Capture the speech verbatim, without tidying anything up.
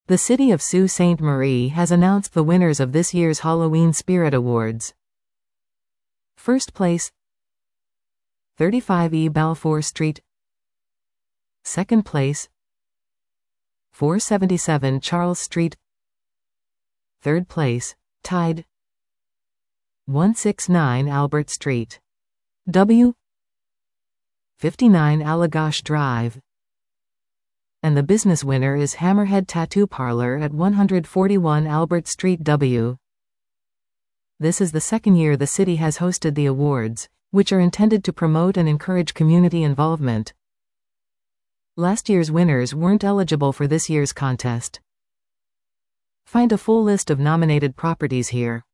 The city of Sault Ste. Marie has announced the winners of this year's Halloween Spirit Awards. First place, thirty-five E Balfour Street. Second place, four seventy-seven Charles Street. Third place, tied, one sixty-nine Albert Street. W fifty-nine Allagash Drive. And the business winner is Hammerhead Tattoo Parlor at one forty-one Albert Street W. This is the second year the city has hosted the awards, which are intended to promote and encourage community involvement. Last year's winners weren't eligible for this year's contest. Find a full list of nominated properties here.